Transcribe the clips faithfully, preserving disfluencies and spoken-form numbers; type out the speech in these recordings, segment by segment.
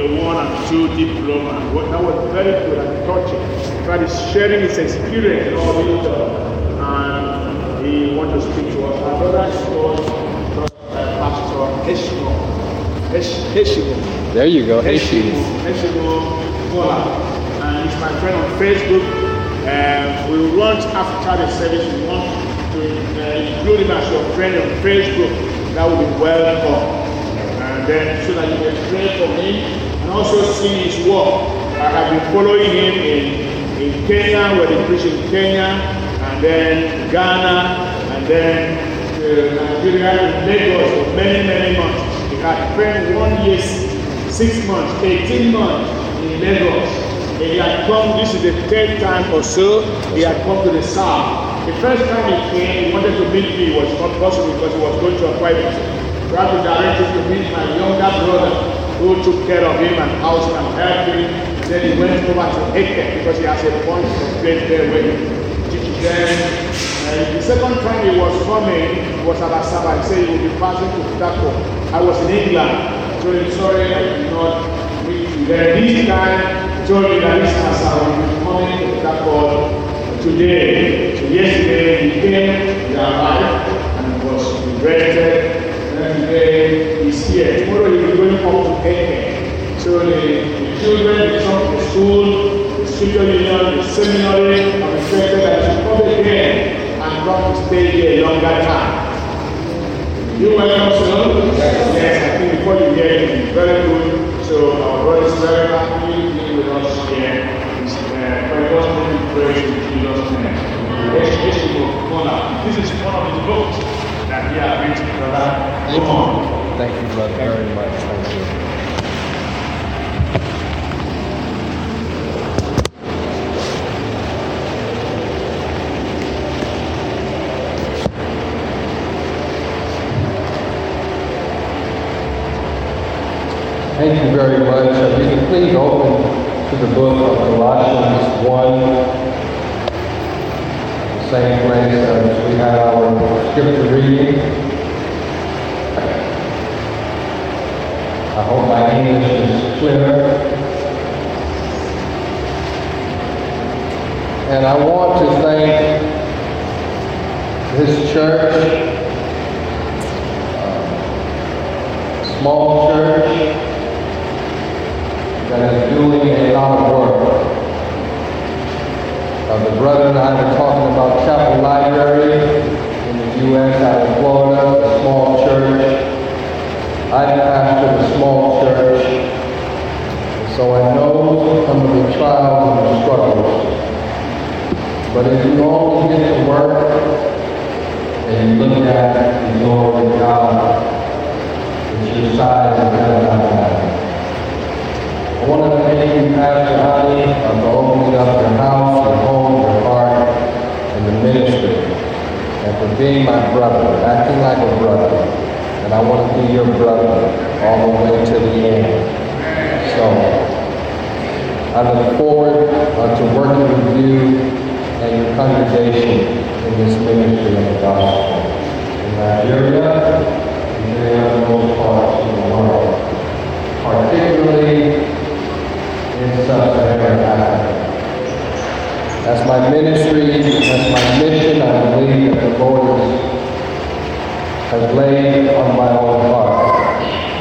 one and two diploma. What, that was very good and touching. God is sharing his experience in all these, uh, and he wants to speak to us. My brother is called uh, Pastor Heshimo. Heshimo. There you go, Heshimo. Heshimo Kola. And he's my friend on Facebook. Uh, we want after the service, we want to uh, include him as your friend on Facebook. That would be welcome. And then so that you can pray for him and also see his work. I have been following him in in Kenya, where they preach in Kenya, and then Ghana, and then uh, Nigeria, in Lagos for many, many months. He had spent one year, six months, eighteen months in Lagos. And he had come, this is the third time or so, he had come to the south. The first time he came, he wanted to meet me, it was not possible because he was going to a private. So I had to direct him to meet my younger brother, who took care of him and housed him and helped him. Then he went over to Eke because he has a point of place there where he teaches them. And the second time he was coming, he was at Asaba. He said he would be passing to Tako. I was in England. So I'm sorry I did not meet you. Then this time, he told me that this Asaba will be coming to Tako today. So yesterday he came, he arrived, and was rented. And today he's here. Tomorrow he will be going up to Eke. So the, the children, they come to the school, the senior union, the seminary, are expected that you come again and come to stay here a longer time. You welcome, sir? Yes, I think before you hear it, it's very good. So our brother is very happy to be with us here. It's uh, for God's name we pray in Jesus' name. This is one of the books that we have written, brother. Thank you. Thank you, brother, very much. Thank you. Thank you very much. Uh, you can please open to the book of Colossians one, the same place as we had our scripture reading. I hope my English is clear. And I want to thank this church, uh, small church, that is doing a lot of work. Uh, the brother and I were talking about Chapel Library in the U S out of Florida, a small church. I pastor a small church, and so I know some of the trials and the struggles. But if you only get to work and you look at the glory of God, it's your size and kind of not matter. I want to thank you, Pastor Honey, for opening up your house, your home, your heart, and the ministry, and for being my brother, acting like a brother. And I want to be your brother all the way to the end. So I look forward uh, to working with you and your congregation in this ministry of the gospel. In Nigeria, and many other most parts of the world, particularly in sub-Saharan Africa. That's my ministry, that's my mission. I believe that the Lord has laid on my own heart.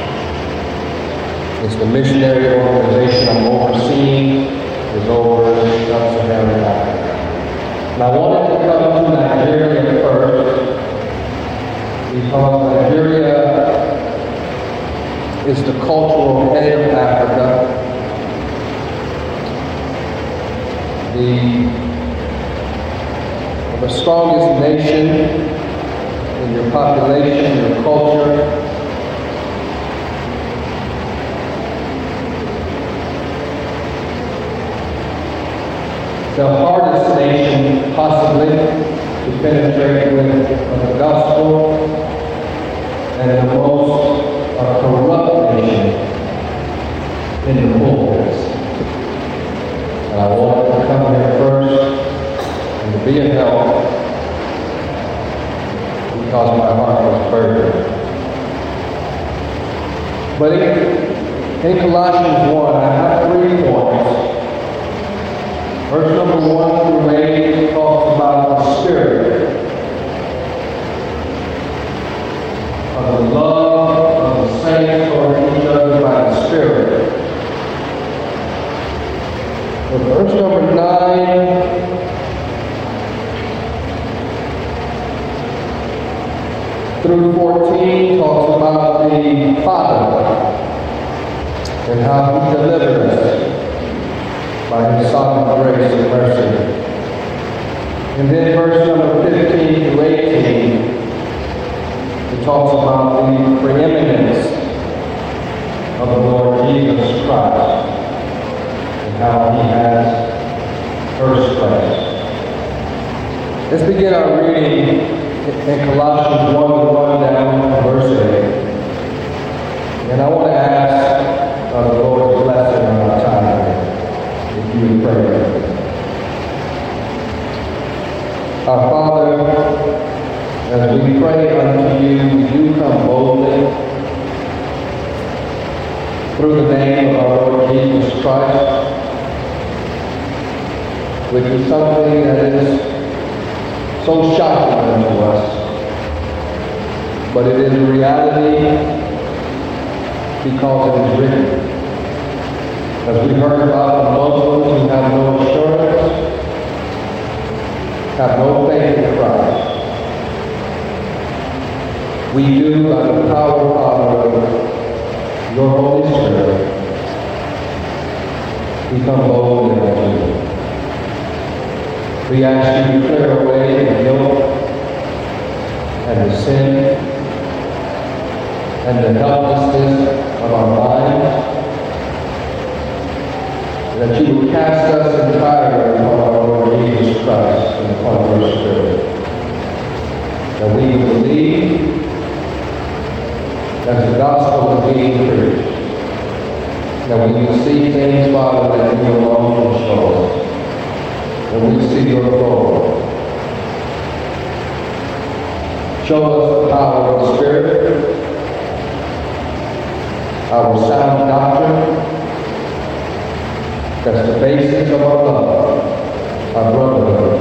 It's the missionary organization I'm overseeing is over sub-Saharan Africa. And I wanted to come to Nigeria first because Nigeria is the cultural head of Africa. The, the strongest nation in your population, your culture. The hardest nation possibly to penetrate with the gospel, and the most uh, corrupt nation in the pulpits. And I wanted to come here first and to be a help because my heart was burdened. But it, In Colossians one, I have three points. Verse number one through eight talks about the Spirit, of the love of the saints toward each other by the Spirit. But verse number nine through fourteen talks about the Father and how He delivered us by His sovereign grace and mercy. And then verse number fifteen through eighteen, it talks about the preeminence of the Lord Jesus Christ and how He has first place. Let's begin our reading in Colossians one, one down to verse eight. And I want to ask uh, the Lord's blessing on our time, if you would pray with me. Our Father, as we pray unto you, we do come boldly through the name of our Lord Jesus Christ, which is something that is so shocking unto us, but it is a reality because it is written. As we heard about the Muslims who have no assurance, have no faith in Christ, we do, by the power, Father, of your Holy Spirit, we come boldly unto you. We ask you to clear away the guilt and the sin and the helplessness of our minds, that you would cast us entirely upon our Lord Jesus Christ and upon your Spirit, that we would believe as the gospel is being preached, that we would see things, Father, that you alone can show us. And we see your glory. Show us the power of the Spirit, our sound doctrine, that's the basis of our love, our brotherhood.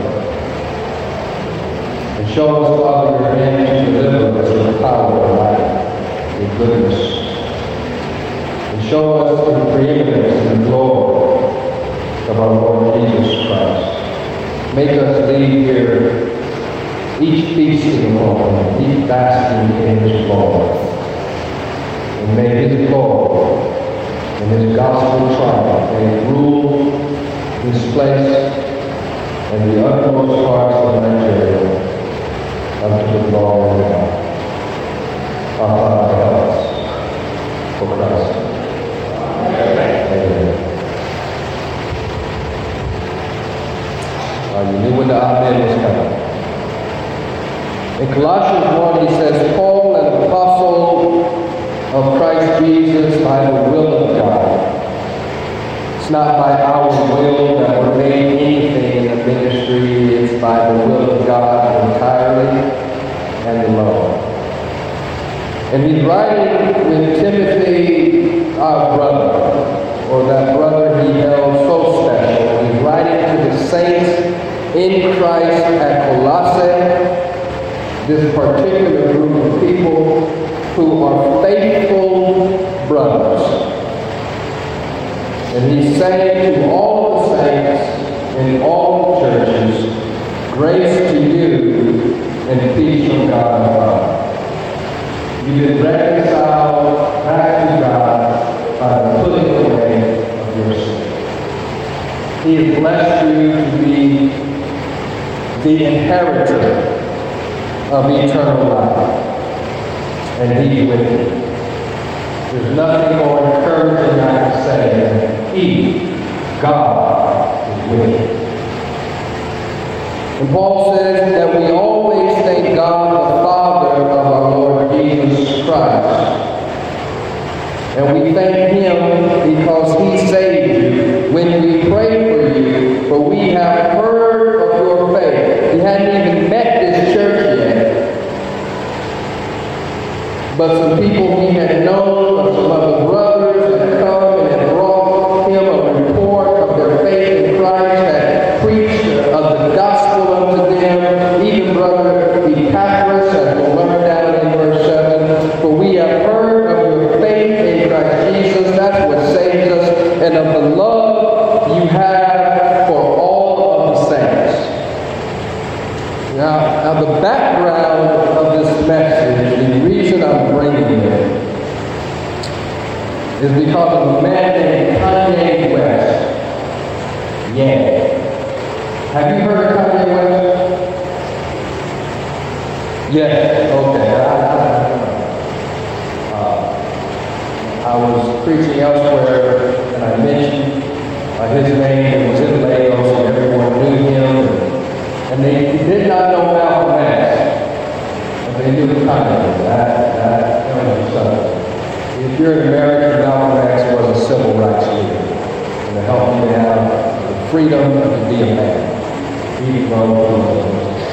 And show us, Father, your hand to deliver us with power and light, with goodness. And show us the preeminence and the glory of our Lord Jesus Christ. Make us leave here each feasting upon Him, each basking in His glory. And may His glory and His gospel triumph may rule this place and the uttermost parts of Nigeria unto the glory of God. Our Father, help us for Christ. Amen. Amen. Uh, you knew when the Amen was coming. In Colossians one, he says, Paul, an apostle of Christ Jesus by the will of God. It's not by our will that we're made anything in the ministry. It's by the will of God entirely and alone. And he's writing with Timothy, our brother, or that brother he held so special. He's writing to the saints in Christ at Colossae, this particular group of people who are faithful brothers. And he's saying to all the saints in all the churches, grace to you and peace from God our Father. You've been reconciled back to God by the putting away of your sin. He has blessed you to be the inheritor of eternal life. And He's with you. There's nothing more encouraging I can say than He, God, is with you. And Paul says that we always thank God the Father of our Lord Jesus Christ. And we thank Him because He saved you when we pray for you, for we have heard of your faith. He hadn't even met this church yet. But some people he had known, or some other brothers had come that's what saves us, and of the love you have for all of the saints. Now, now the background of this message, the reason I'm bringing it, is because of a man named Kanye West. Yeah. Have you heard of Kanye West? Yes. Okay. I, I, uh, I was preaching elsewhere, and I mentioned uh, his name. It was in Lagos, and everyone knew him. And they did not know Malcolm X, but they knew Kanye. That, that, that was something. If you're an American, Malcolm X was a civil rights leader, and to help you to have the freedom to be a man, even though he was a Muslim.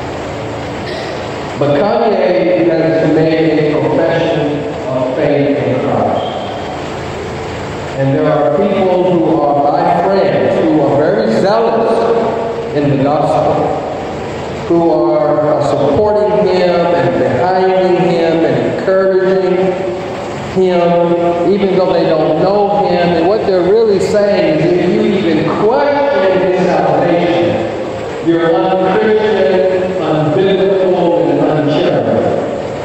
But Kanye has made a profession of faith in Christ. And there are people who are my friends, who are very zealous in the gospel, who are supporting him and behind him and encouraging him, even though they don't know him. And what they're really saying is, if you even question his salvation, you're unchristian, unbiblical, and uncharitable.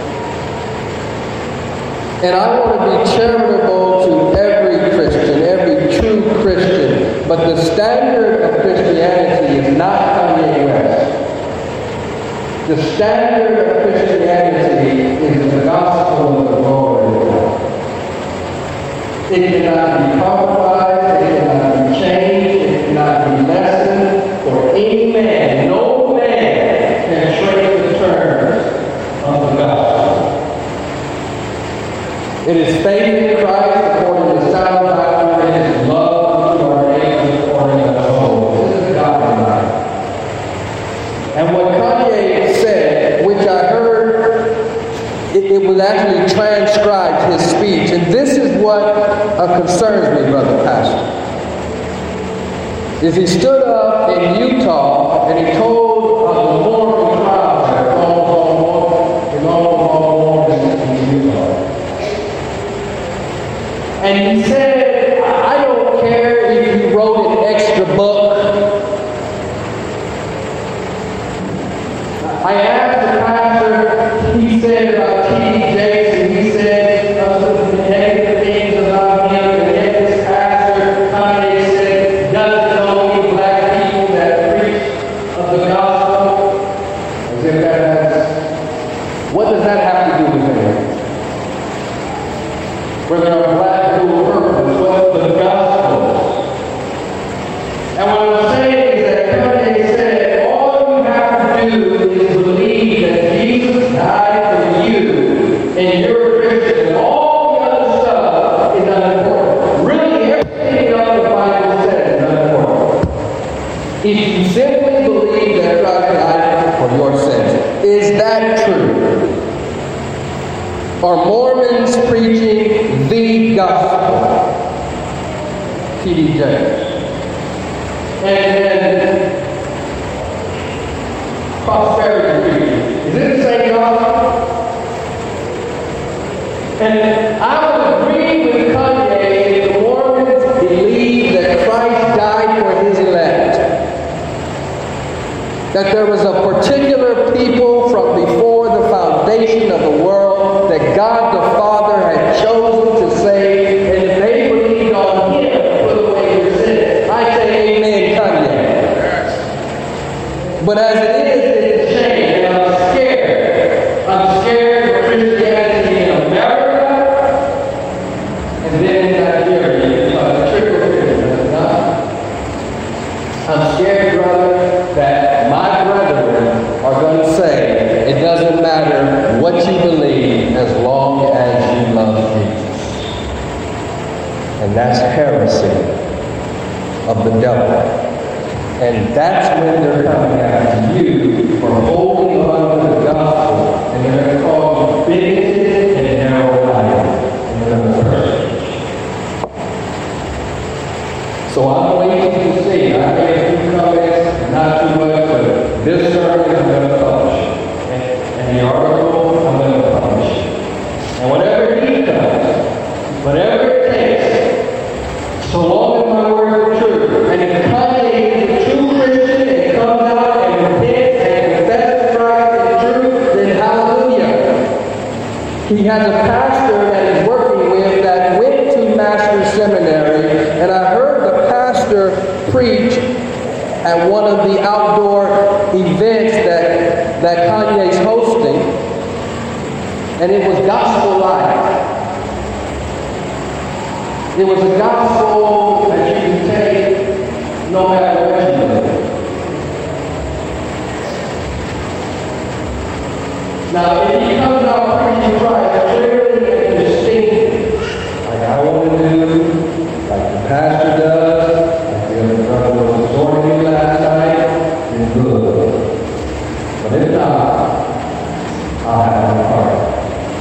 And I want to be charitable to every Christian, every true Christian, but the standard of Christianity is not Kanye West. The standard of Christianity is the gospel of the Lord. It cannot be compromised, it cannot be changed, it cannot be lessened for any man. No man can shrink the terms of the gospel. It is faith in Christ according to sound doctrine, it is love to our neighbors according to the soul. This is God life. And what Kanye said, which I heard, it, it was actually transcribed, his speech. And this is what uh, concerns me, Brother Pastor. Is he stood up in Utah and he told uh, the Mormon crowd there, in Oklahoma, in Utah. And he said, I don't care if you wrote an extra book. I asked the pastor, he said about T D Jakes, and he said uh, some negative things about him, and yet this pastor, Kanye, said, doesn't know any black people that preach of the gospel. As if that has, what does that have to do with anything? Whether I'm black, blue, or purple, what the gospel is. And what I'm saying is that Kanye said, all you have to do is believe that Jesus died for you, and you're a Christian, and all the other stuff is unimportant. Really, everything else the Bible says is unimportant. If you simply believe that Christ died for your sins, is that true? Are Mormons preaching the gospel? T D Jakes. And then prosperity preaching. Is it the same gospel? And I would agree with Kanye if the Mormons believe that Christ died for his elect. That there was a particular people from before the foundation of the world that God the Father had chosen to save, and if they believed on him to put away your sin, I say amen, Kanye. But as it is, it's a shame, and I'm scared. I'm scared of Christianity in America, and then in Nigeria, because the trickle is not. I'm scared, brother, that my brethren are going to say, it doesn't matter what you believe as long as you love Jesus. And that's heresy of the devil. And that's when they're coming after you for holding on to the gospel, and they're going to call you bigoted and narrow-minded. And they're going to curse you. So I'm waiting to see. I made a few comments, not too much, but this sermon I'm going to publish. And, and the article I'm going to publish. And whatever he does, whatever it takes, and I heard the pastor preach at one of the outdoor events that, that Kanye's hosting, and it was Gospel Light. It was a gospel that you can take no matter where you live. Now, if he comes out preaching Christ clearly and distinctly, like I want to do, like the pastor does, like the other brother was exhorting me last night, then good. But if not, I'll have no part.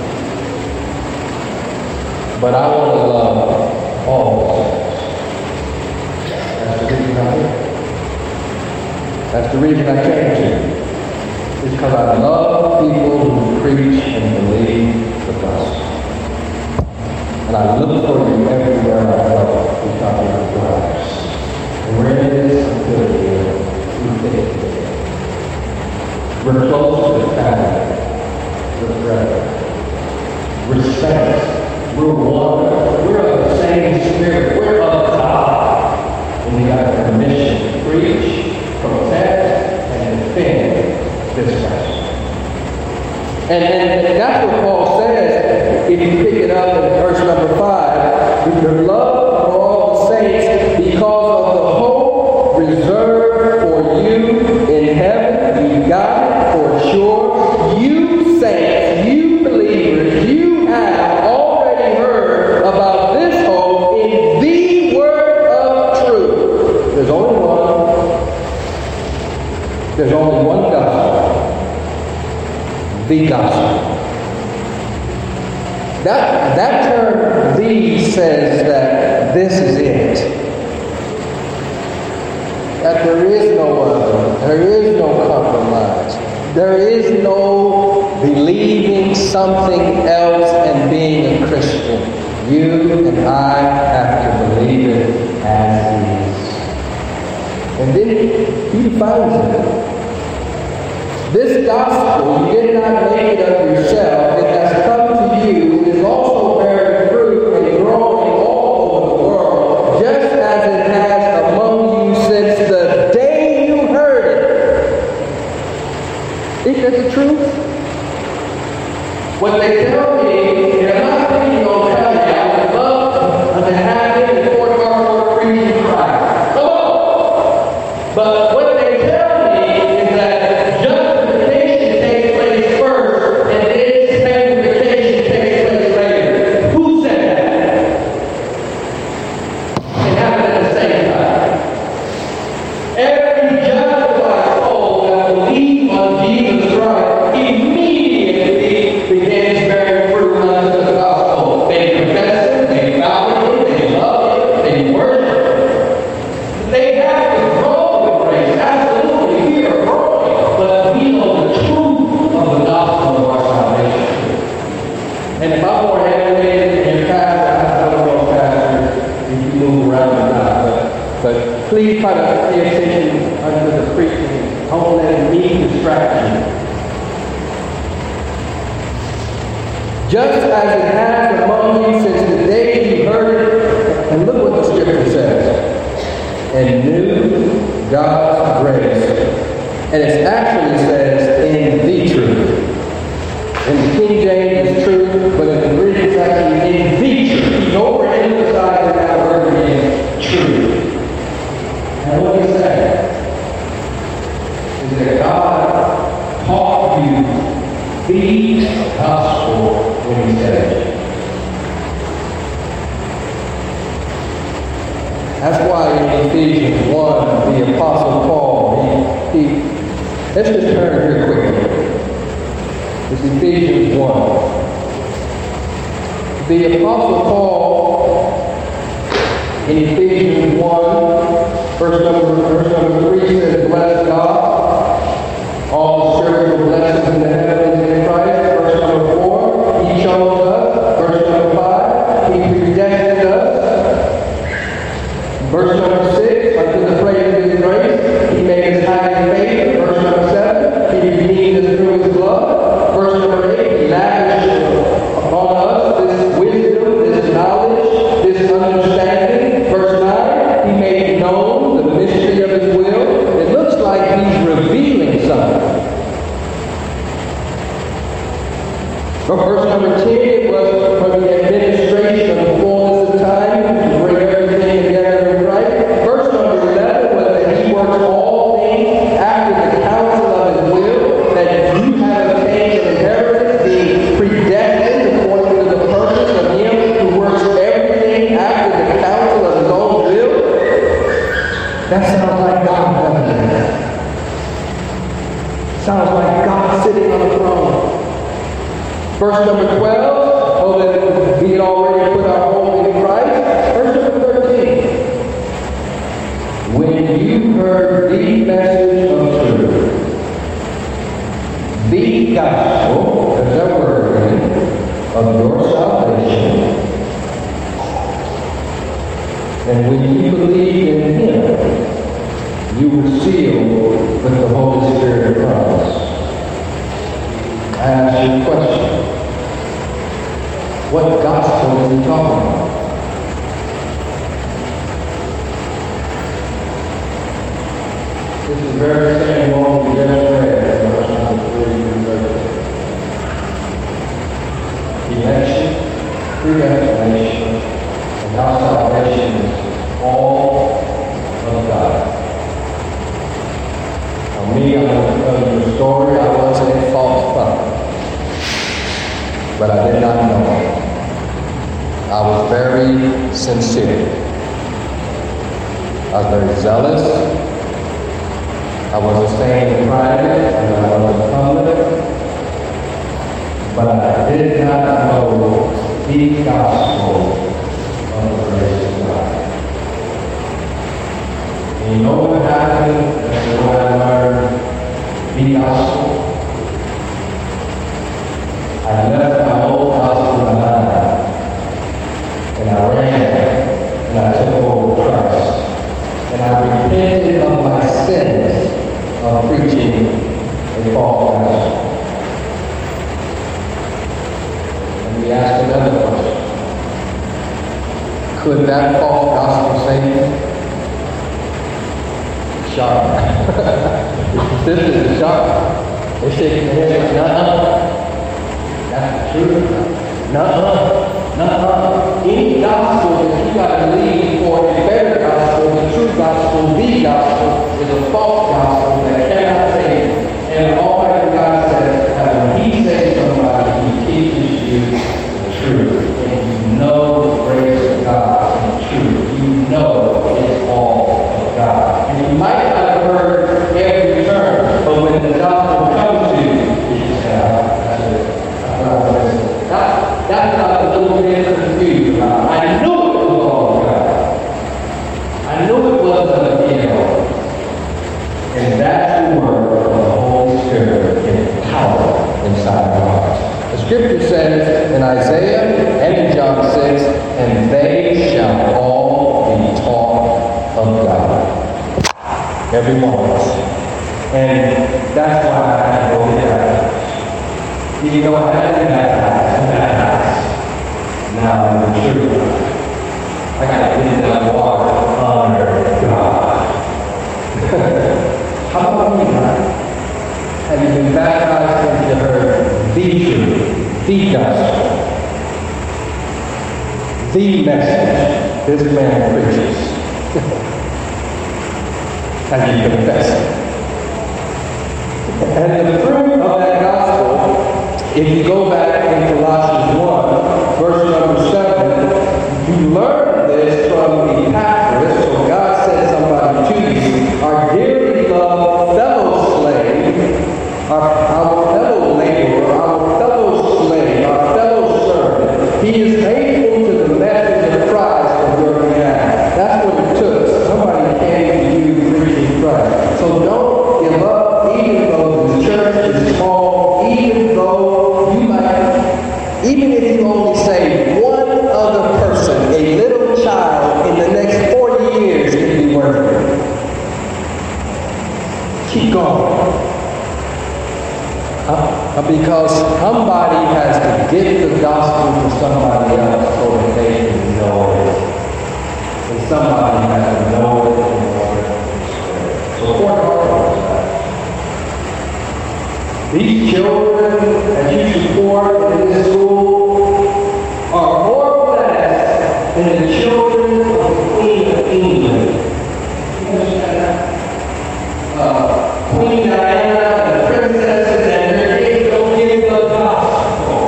But I want to love all souls. That's the reason I'm here. That's the reason I came to you. It's because I love people who preach and believe the gospel. And I look for you everywhere I go because of your lives. And we're in this until here. We think we're close to family. We're brethren. We're saints. We're one. We're of the same spirit. We're of God. And we got a commission to preach, protect, and defend this message. And, and, and that's what Paul says if you pick it up in verse number five. With your love for all the saints, because of the hope reserved for you in heaven, you got it for sure. You saints, you believers, you have already heard about this hope in the word of truth. There's only one. There's only one gospel. The gospel. That, that term, the, says that this is it. That there is no other. There is no compromise. There is no believing something else and being a Christian. You and I have to believe it as is. And then he defines it. This gospel, you did not make it of yourself. It has come to you. It is also bearing fruit and growing all over the world, just as it has among you since the day you heard it. Isn't that the truth? What they tell me, they're not thinking on tell you. I would love to have it in Fort Carter preaching Christ. Come on! But what they tell me is that please try to pay attention under the preaching. Don't let me distract you. Just as it has among you since the day you heard it, and look what the scripture says, and knew God's grace. And it actually says, in the truth. In the King James it's truth, but in the Greek it's actually in the truth. He's overemphasizing that word again, truth. And what he said is that God taught you the gospel when he said it. That's why in Ephesians one, the Apostle Paul, he, he let's just turn here quickly. It's Ephesians one. The Apostle Paul in Ephesians one, Verse number, verse number three says, bless God, all the spiritual blessings in the heavens in Christ. Verse number four, he chose us. Verse number five, he predestined us. Verse number six, unto the praise of his grace, he made us highly favored. Verse number seven, he redeemed us through his blood. Verse number eight, he lavished upon us this wisdom, this knowledge, this understanding. Verse nine, That sounds like God, doesn't it? Sounds like God sitting on the throne. Verse number twelve, oh, that we had already put our hope in Christ. Verse number thirteen. When you heard the message of truth, the gospel, as that word again, of your salvation, and when you believe in Him, you were sealed with the Holy Spirit of promise. I ask you a question. What gospel is he talking about? This is the very same one we just read in verse number three and thirteen. Election, predestination, and our salvation is all of God. For me, I'm going to tell you a story. I was a false prophet, but I did not know it. I was very sincere. I was very zealous. I wasn't staying in private and I wasn't public. But I did not know the gospel of the grace of God. And you know what happened when I learned the gospel? I left my old gospel behind. And I ran and I took over Christ. And I repented of my sins of preaching a false gospel. And we asked another question. Could that false gospel save me? Shock. This is a shock. They shaking their head like, nuh-uh. That's the truth. Nuh-uh. Nuh-uh. Any gospel that you got to believe for a better gospel, the true gospel, the gospel, is a false gospel that cannot save you. And Almighty God says that when He saves somebody, He teaches you the truth. And you know the grace of God and the truth. You know it's all of God. And you might not have heard every term, but when the gospel comes to you, you say, ah, that's it. That's what I want to say. That, that's not a little bit confused about. I knew it was all of God. I knew it wasn't a deal. And that's the work of the Holy Spirit in power inside our hearts. The scripture says in Isaiah and in John six, and they shall all be taught of God. Every one of us. And that's why I had to go to baptized. Even though I had to be baptized and baptized, now I'm the truth. I got to get into that water under God. How about you, man? Have you been baptized into her the truth, the gospel, the message this man preaches? Have you confessed it? And the fruit of that gospel, if you go back in Colossians one, verse number seven, you learn this from Epaphras, so God sent somebody to you, our dearly loved fellow slave, our, our fellow laborer, our fellow slave, our fellow servant. He is faithful to the message of Christ on your behalf. That's what it took. Somebody came to you preaching Christ. So don't give up, even though the church is small, even though you might, even if you only save one other person, a little child, in the next forty years, it'll be worth it. Keep going. Uh, because somebody has to give the gospel to somebody else so that they can know it. And somebody has to know it in order to spread it. So four hearts that. These children that you support in this school are more blessed than the children of the Queen of England. You understand that? Uh, Queen Diana and the princesses and their kids don't give the gospel.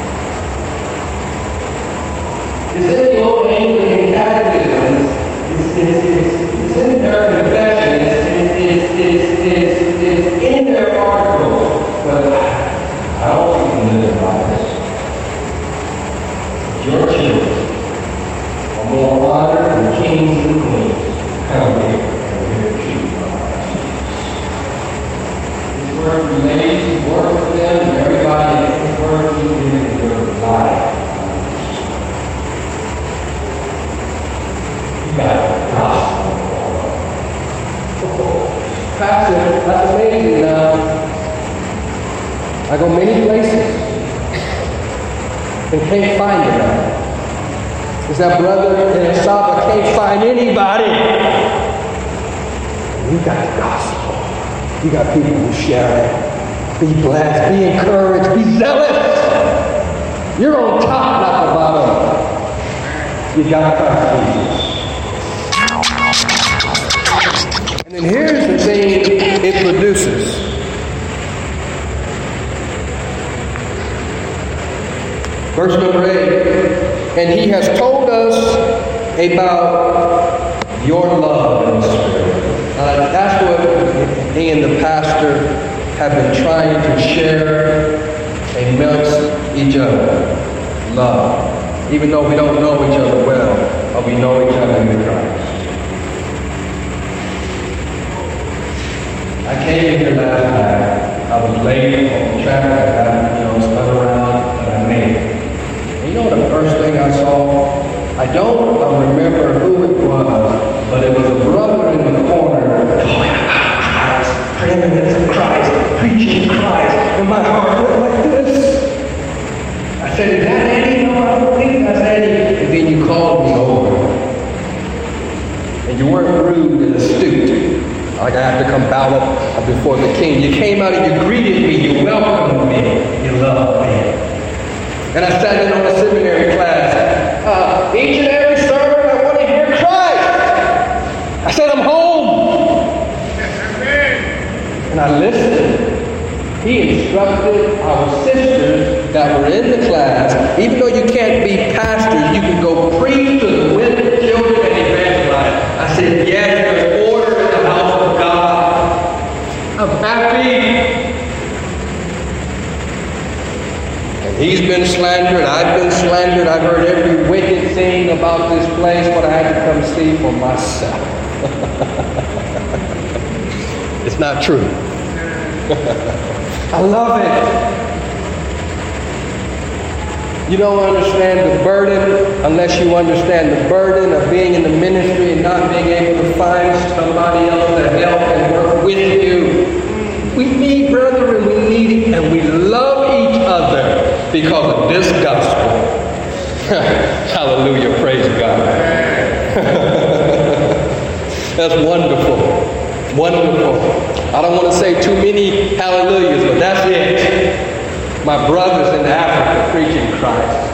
Is any old Anglican catechism is it's, it's, it's in their confession, it's, it's, it's, it's, it's in their articles, but I don't think you can live by this. Your children are more honored than kings and queens. Come here and hear you. This word relates to work with them, and everybody is working in their life. You got the gospel. Pastor, that's amazing. Uh, I go many places and can't find it now. Because that brother in Asaba can't find anybody. You got the gospel. You got people who share it. Be blessed, be encouraged, be zealous. You're on top, not the bottom. You got Christ Jesus. And then here's the thing it produces. Verse number eight. And he has told us about your love in the Spirit. Uh, that's what he and the pastor have been trying to share amongst each other. Love. Even though we don't know each other well, but we know each other in Christ. I came in here last night. I was late on the traffic. I got, you know, spun around, and I made it. And you know the first thing I saw? I don't remember who it was, but it was a brother in the corner talking about Christ, preeminence of Christ, preaching Christ, and my heart went like this. I said, is that Eddie? No, I don't think that's Eddie. And then you called me over. And you weren't rude and astute. Like I have to come bow up before the king. You came out and you greeted me. You welcomed me. You loved me. And I sat in on a seminary class. Uh, each and every sermon, I want to hear Christ. I said, I'm home. And I listened. He instructed our sisters that were in the class, even though you can't be pastors, you can go preach to the women, children, and evangelize. I said, yes, there's order in the house of God. I'm happy. And he's been slandered, I've been slandered, I've heard every wicked thing about this place, but I had to come see for myself. It's not true. I love it. You don't understand the burden unless you understand the burden of being in the ministry and not being able to find somebody else to help and work with you. We need brethren, we need it, and we love each other because of this gospel. Hallelujah, praise God. That's wonderful. Wonderful. I don't want to say too many hallelujahs, but that's it. My brothers in Africa preaching Christ.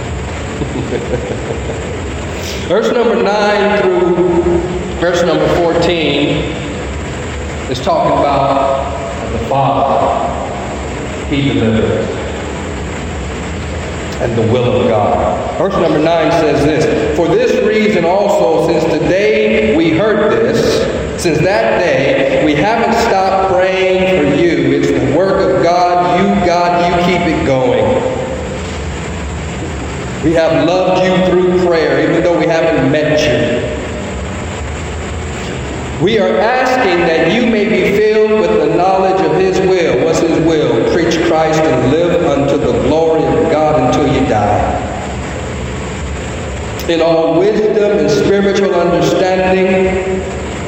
Verse number nine through verse number fourteen is talking about the Father. He delivers. And the will of God. Verse number nine says this. For this reason also, since the day we heard this, since that day, we haven't stopped praying for you. It's the work of God. You, God, you keep it going. We have loved you through prayer, even though we haven't met you. We are asking that you may be filled with the knowledge of His will. What's His will? Preach Christ and live unto the glory of God until you die. In all wisdom and spiritual understanding,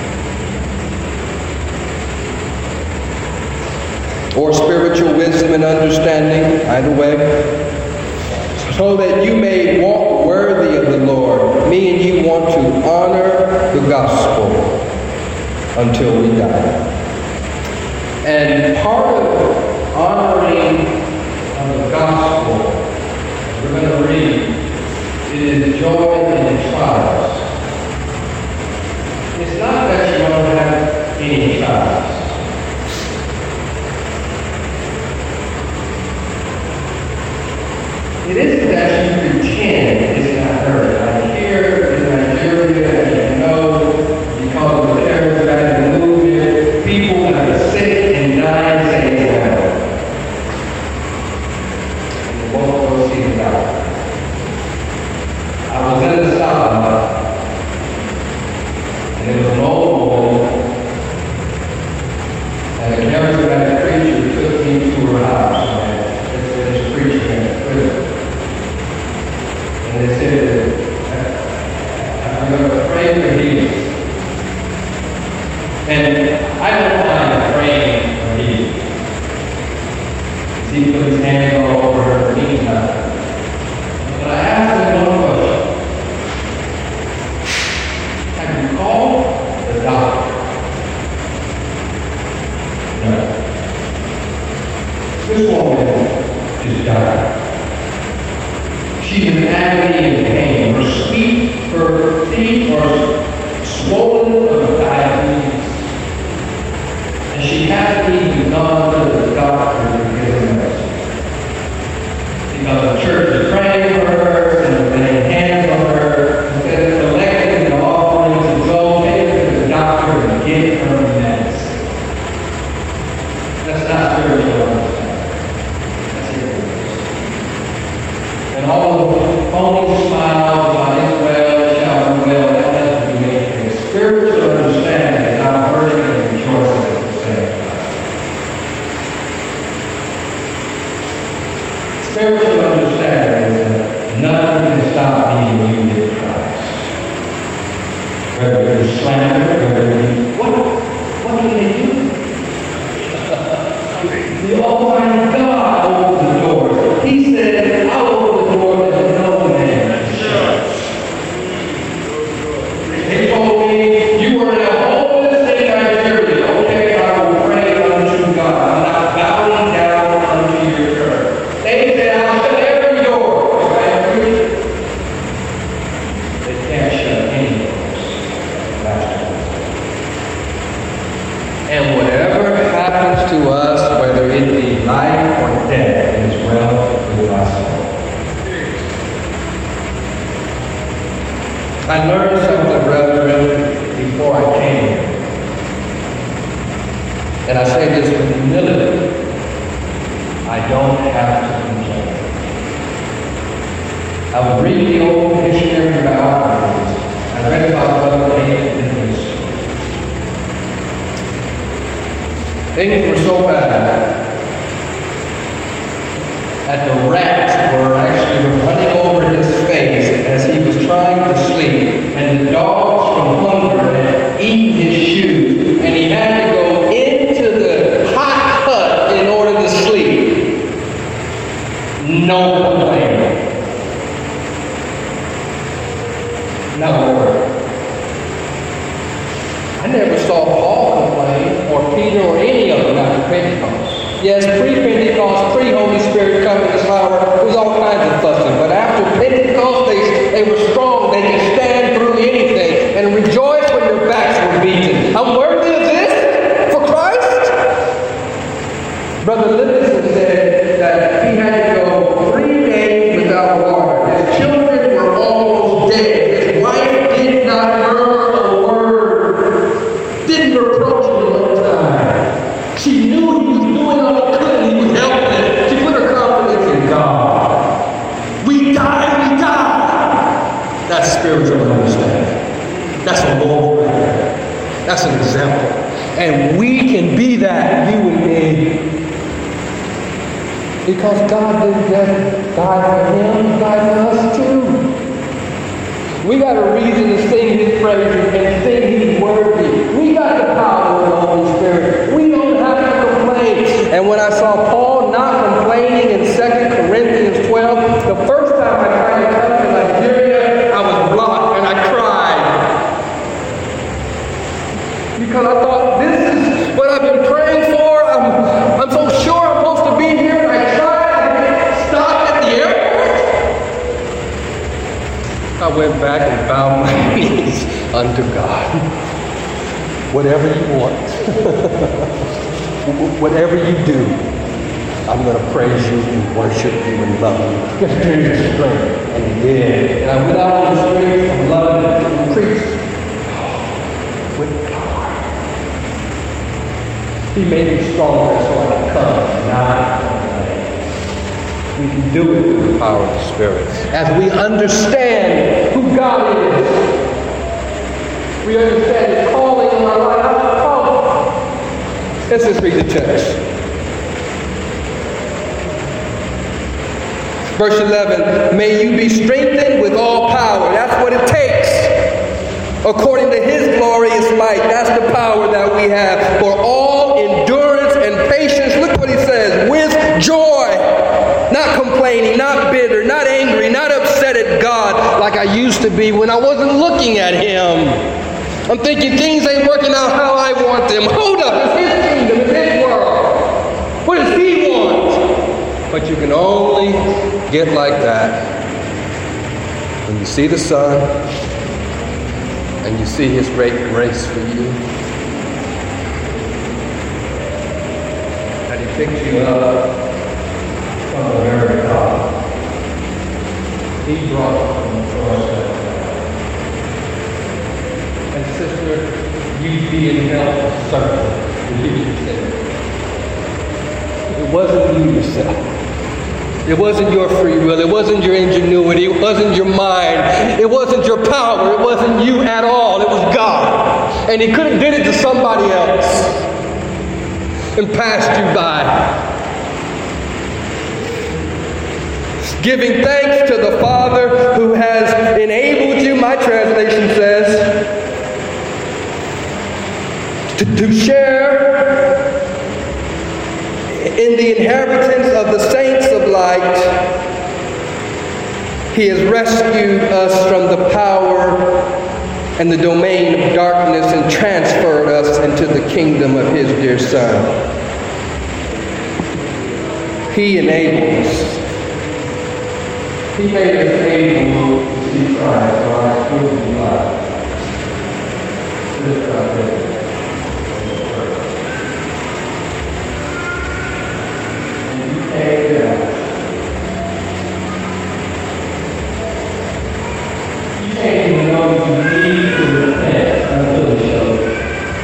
or spiritual wisdom and understanding, either way, so that you may walk worthy of the Lord. Me and you want to honor the gospel until we die. And part of honoring of the gospel, we're going to read, it is joy in the trials. It's not that you don't have any trials. It isn't that you pretend it's not hurt. I'm here in Nigeria, and you know for healing. And I don't mind praying for healing. He put his hand all over her knee. But I asked him one question. Have you called the doctor? No. This woman is dying. She's in agony and pain. Her feet, her feet are swollen of diabetes. And she hasn't even gone to the doctor to get her medicine. Because the church is praying for her and laying hands on her, instead of collecting the offerings and go take her to the doctor and get her medicine. That's not spiritual understanding. That's ignorance. And all the phony smiles about Israel shall be well, that doesn't do anything. Spiritual understanding is not hurting and rejoicing at the same time. Spiritual understanding is that nothing can stop me when you get Christ. Whether you slander, whether you what what do they do? The Almighty God opened the doors. He said, I open the door that no man can shut. He told me, you are now homeless in Nigeria. Okay, I will pray unto God. I'm not bowing down unto your church. They said, I'll shut every door. I agree. They can't shut any doors. And whatever happens to us, whether it be life or death, it is well with our soul. I learned something, brethren, before I came here. And I say this with humility. I don't have to complain. I was reading the old missionary biographies. I read about Brother David Livingstone. Things were so bad that the rats were actually running over his face as he was trying to sleep, and the dogs from hunger had eaten his shoes, and he had to go into the hot hut in order to sleep. No complaining. Not a word. I never saw Paul complain, or Peter, or any of them after Pentecost. Yes, pre-Pentecost, pre-Holy Spirit coming this power, there was all kinds of fussing. But after Pentecost, they, they were strong. They could stand through anything and rejoice when their backs were beaten. I'm worthy of this for Christ? Brother Livingstone said that he had to go three days without water. His children were almost dead. His wife did not murmur a word. Didn't reproach him one time. She knew he was doing all he could. He was helpless. She put her confidence in God. We die, we die. That's spiritual understanding. That's a Lord right there. That's an example. And we can be that, you and me. Because God didn't just die for him, he died for us too. We got a reason to sing his praises and sing he's worthy. We got the power of the Holy Spirit. We don't have to complain. And when I saw Paul not complaining in Second Corinthians twelve, the first time I tried to come to Nigeria, I was blocked and I cried. Because I thought, this is what I've been praying for. I'm, I'm so sure I'm supposed to be here. I tried to get stopped at the airport. I went back and bowed my knees unto God. Whatever you want, whatever you do, I'm going to praise you and worship you and love you. Give me strength. And he did. And I went out on the streets and loved and preached with power. He made me stronger so I could come and not complain. We can do it through the power of the Spirit. As we understand who God is, we understand his calling in our life. Let's just read the text. Verse eleven, may you be strengthened with all power. That's what it takes. according to his glorious might. That's the power that we have for all endurance and patience. Look what he says, with joy, not complaining, not bitter, not angry, not upset at God like I used to be when I wasn't looking at him. I'm thinking things ain't working out how I want them. Hold up, it's his kingdom, it's his world. What does he want? But you can only get like that when you see the Son and you see his great grace for you. And he picked you up from the very top. He brought you from the cross. And sister, you being held certain to you yourself. It wasn't you yourself. It wasn't your free will. It wasn't your ingenuity. It wasn't your mind. It wasn't your power. It wasn't you at all. It was God. And he could have did it to somebody else and passed you by. Giving thanks to the Father who has enabled you, my translation says, to, to share in the inheritance of the saints of light. He has rescued us from the power and the domain of darkness and transferred us into the kingdom of his dear Son. He enables. He made us able to see Christ while I stood in life. This right there. And you came down. You can't even know you need to repent until he shows you.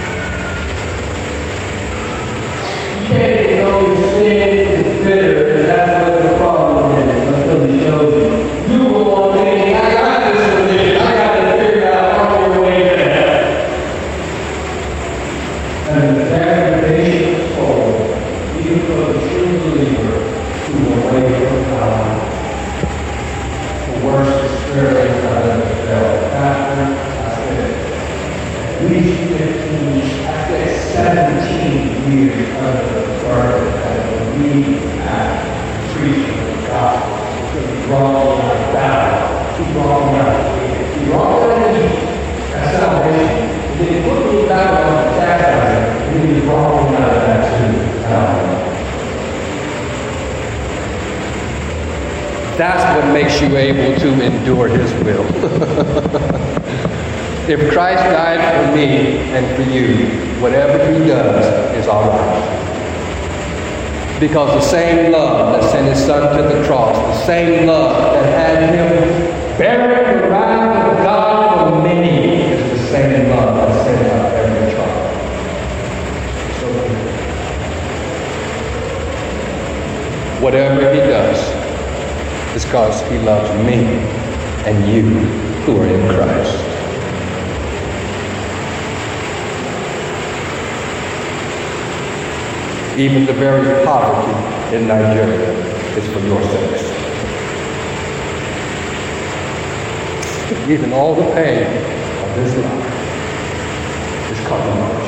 You can't even know your sin is bitter, and that's what the problem is, until he shows you. You were one thinking, I got this religion, I got to figure out how your way to heaven. And the degradation of soul, even for the true believer who will wait for God, the worst experience I've ever felt. Pastor, I said, at least fifteen, I said seventeen years under the burden that we have preaching the gospel. He brought me out of battle. He brought me out of fear. He brought me out of Egypt. That's salvation. He didn't put me back on the tax and then he brought me out of that too. Hallelujah. That's what makes you able to endure his will. If Christ died for me and for you, whatever he does is all right. Because the same love that sent his Son to the cross, the same love that had him bearing the wrath of God for many, is the same love that sent out every trial. So whatever he does is because he loves me and you who are in Christ. Even the very poverty in Nigeria is for your sakes. Even all the pain of this life is coming much.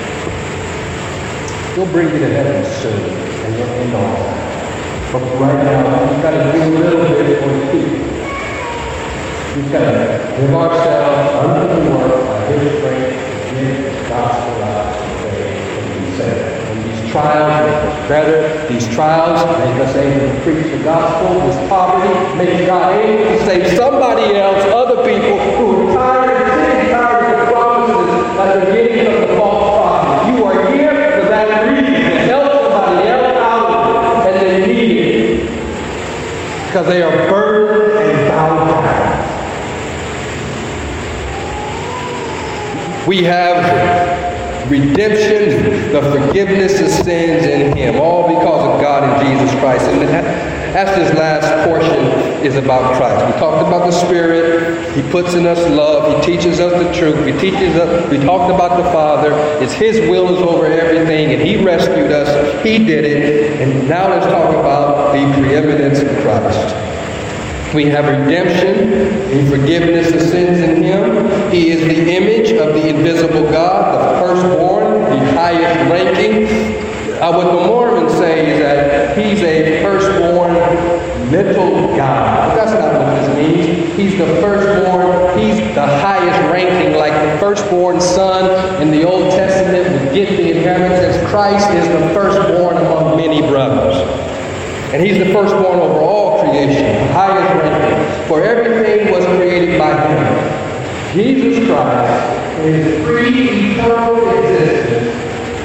He'll bring you to heaven soon, and you'll end all that. But right now, we've got to do a little bit for the people. We've got to give ourselves under the work by his strength to get the gospel out today and be saved. Trials make us better. These trials make us able to preach the gospel. This poverty makes God able to save somebody else, other people who are tired of sitting tired of the promises that they're getting from the false prophet. You are here for that reason, to help somebody else out, and they need it because they are burdened and bound down. We have redemption, the forgiveness of sins in him, all because of God and Jesus Christ. And that's this last portion is about Christ. We talked about the Spirit. He puts in us love. He teaches us the truth. He teaches us. We talked about the Father. It's his will is over everything, and he rescued us. He did it. And now let's talk about the preeminence of Christ. We have redemption and forgiveness of sins in Him. He is the image of the invisible God, the firstborn, the highest ranking. Uh, what the Mormons say is that He's a firstborn little God. But that's not what this means. He's the firstborn. He's the highest ranking, like the firstborn son in the Old Testament would get the inheritance. Christ is the firstborn among many brothers. And He's the firstborn over all creation, the highest ranking. For everything was created by Him. Jesus Christ, in His pre-eternal existence,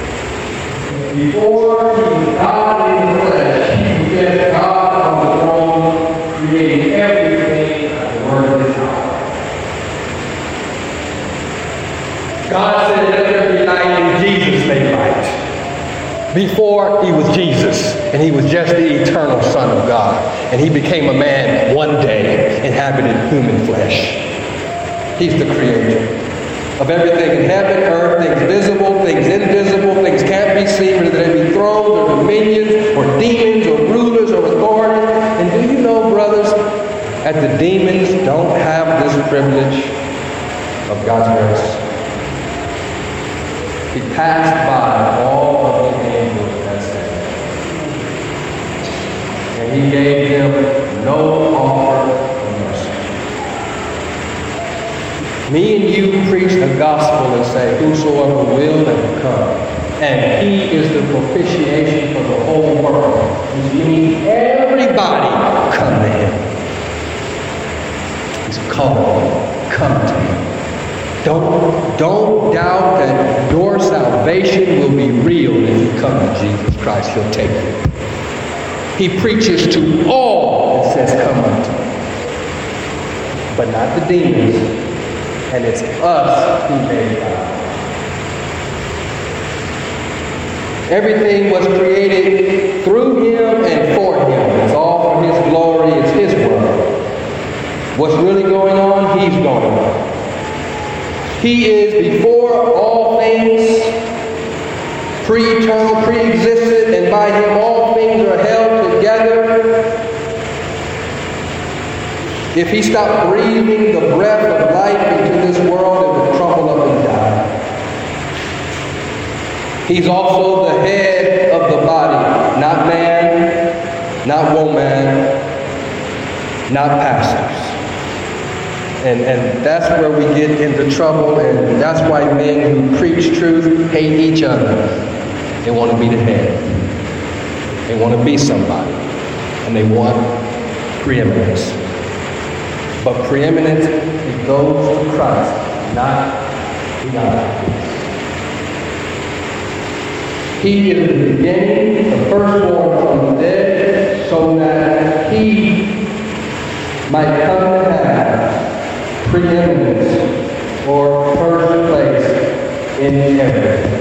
before He was God in the flesh, He was just God on the throne, creating everything at the word of His mouth. God said, "Let there be light," and Jesus made light. Before He was Jesus, and He was just the eternal Son of God. And He became a man one day, inhabited human flesh. He's the creator of everything in heaven, earth, things visible, things invisible, things can't be seen, whether they be thrones or dominions or demons or rulers or authorities. And do you know, brothers, that the demons don't have this privilege of God's grace? He passed by all of the angels that said, and He gave them no offer of mercy. Me and you preach the gospel and say, "Whosoever will, let him come." And He is the propitiation for the whole world, which means everybody come to Him. He's calling, come to Him. Don't, don't doubt that your salvation will be real if you come to Jesus Christ. He'll take you. He preaches to all and says, "Come unto me," but not the demons. And it's us who made God. Everything was created through Him and for Him. It's all for His glory. It's His world. What's really going on? He's going on. He is before all things, pre-eternal, pre-existent, and by Him all things are held together. If He stopped breathing the breath of life into this world, it would crumble up and die. He's also the head of the body, not man, not woman, not pastors. And, and that's where we get into trouble, and that's why men who preach truth hate each other. They want to be the head. They want to be somebody. And they want preeminence. But preeminence goes to Christ, not the other. He is the beginning, the firstborn from the dead, so that He might come to have preeminence or first place in everything.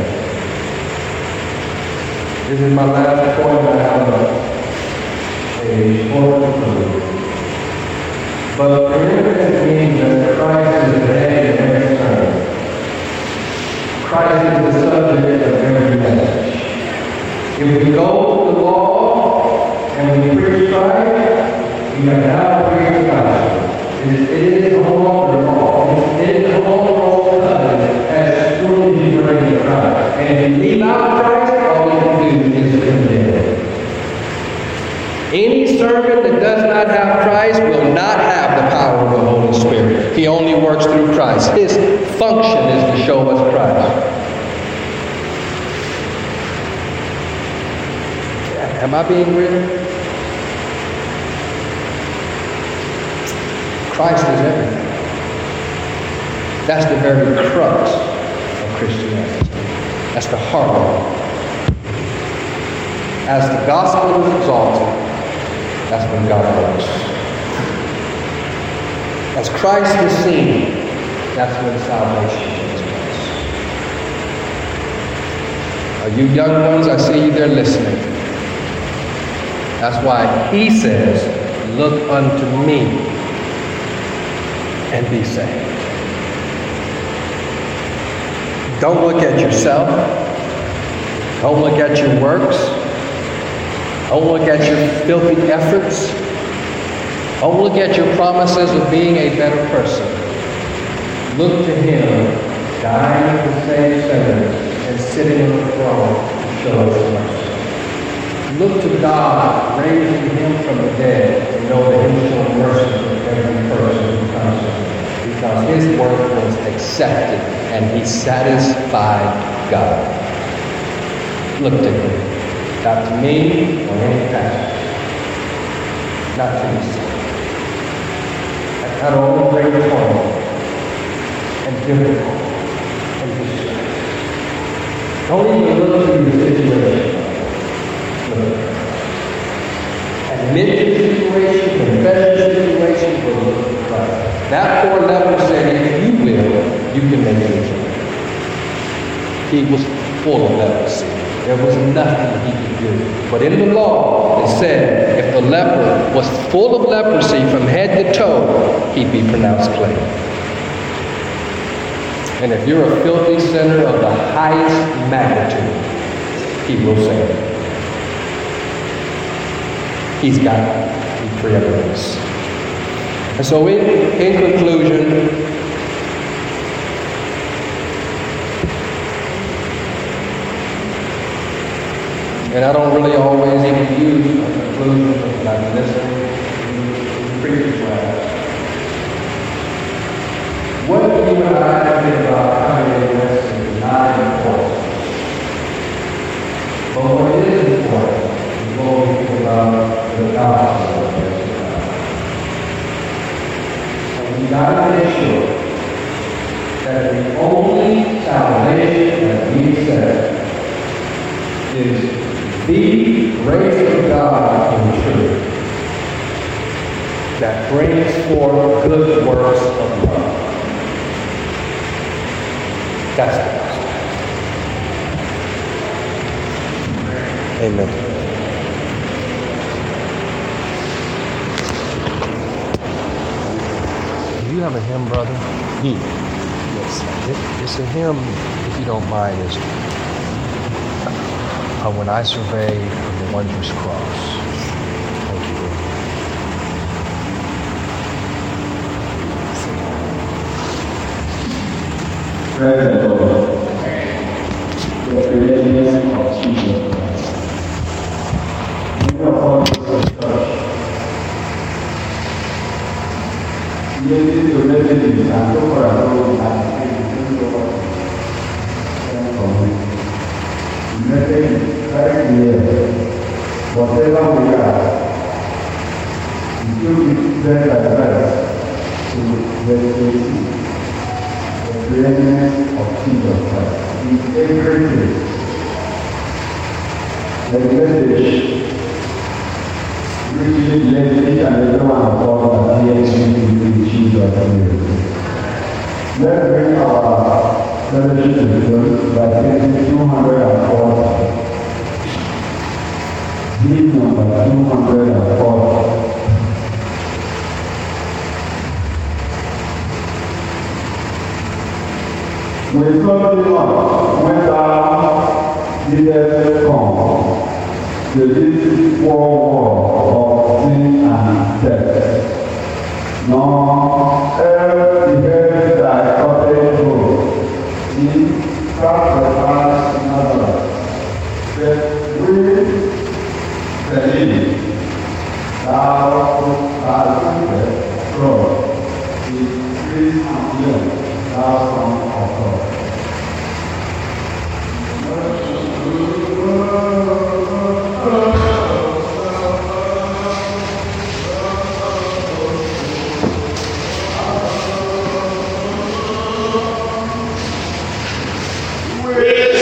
This is my last point. I have a, a short conclusion. But preeminence means that Christ is the head of every sermon. Christ is the subject of every message. If we go to the law and we preach Christ, we have now preached the gospel. It is no longer law. It is no longer covenant as truly bringing Christ. And if we leave out Christ, all we can do is condemn. Any sermon that does not have Christ will not have the power of the Holy Spirit. He only works through Christ. His function is to show us Christ. Am I being real? Christ is everything. That's the very crux of Christianity. That's the heart of it. As the gospel is exalted, that's when God works. As Christ is seen, that's when salvation takes place. Are you young ones? I see you there listening. That's why He says, "Look unto me and be saved." Don't look at yourself. Don't look at your works. Don't look at your filthy efforts. Don't look at your promises of being a better person. Look to Him, dying for the same sinners and sitting on the throne to show us mercy. Look to God, raising Him from the dead, and know that He will show mercy to every person who comes to Him, because His work was accepted and He satisfied God. Look to Him, not to me or any pastor, not to yourself. Not only great toil and difficult and distress. Don't even look to your situation. Look. Admit your situation, confess your situation, but look to Christ. That poor leper said, if you will, you can make it change. He was full of leprosy. There was nothing he could do. But in the law, it said if the leper was full of leprosy from head to toe, he'd be pronounced clean. And if you're a filthy sinner of the highest magnitude, he will save you. He's got the preeminence. And so in, in conclusion, and I don't really always even use a conclusion when I'm listening to preaching class. What do you and I think about coming in this is not important. But what is important is what we think about the gospel of Jesus Christ. And we've got to make sure that the only salvation that we said is the grace of God in truth that brings forth good works of love. That's the gospel. Amen. Do you have a hymn, brother? Hmm. Yes. It, it's a hymn, if you don't mind, is Uh, when I survey the wondrous cross. Thank you. Praise the Lord. The greatness of Jesus Christ. In the heart of the church, related to messages and so far alone and the message very clear. Whatever we are, we should be very advanced to the the greatness of Jesus Christ in everything. The message really lets each and every one of us adhere to Jesus Christ. Let's bring our fellowship to close by taking two hundred forty. Hymn number two hundred forty. We certainly not when thou didst come to this world of sin and death, nor ever beheld thy cottage home in sacrifice another, but we believe thou hast been from the grace and blood thou Son of God. With